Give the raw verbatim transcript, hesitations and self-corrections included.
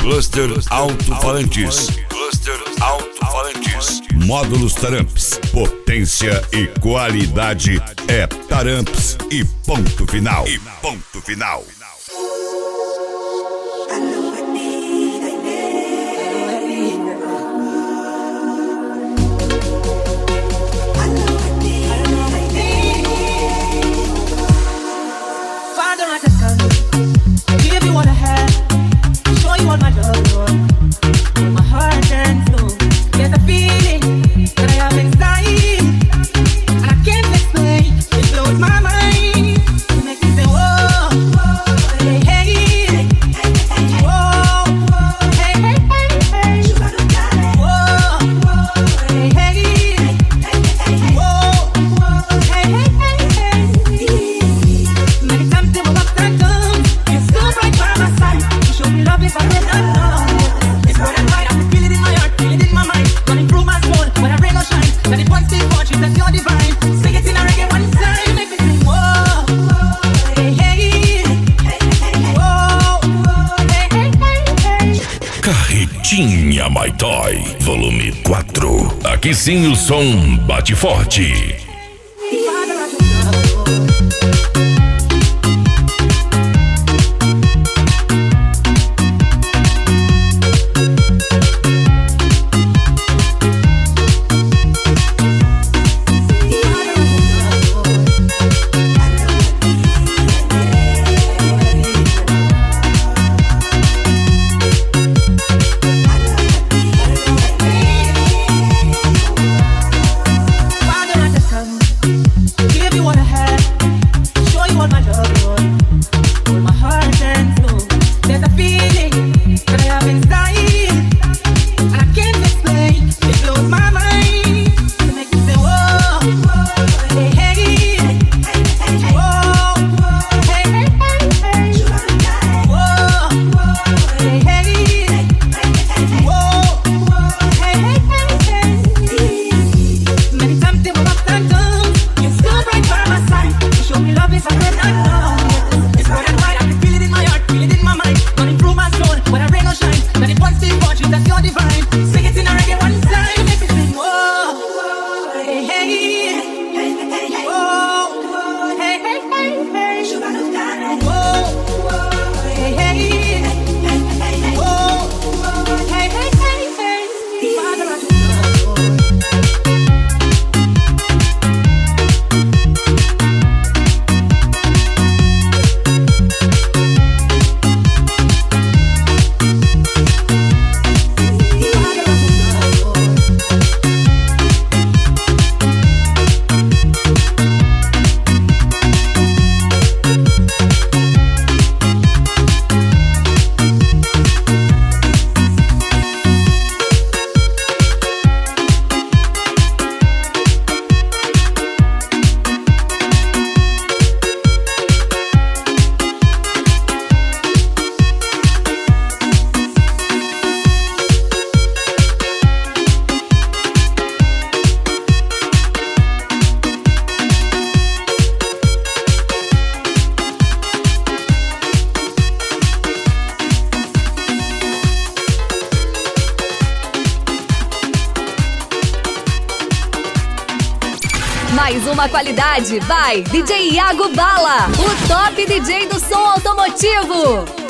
Cluster Alto-Falantes. Cluster Alto-Falantes. Módulos Taramps. Potência e qualidade é Taramps e ponto final. E ponto final. Carretinha My Toy, volume quatro. Aqui sim o som bate forte. Mais uma qualidade, vai D J Iago Bala, o top D J do som automotivo.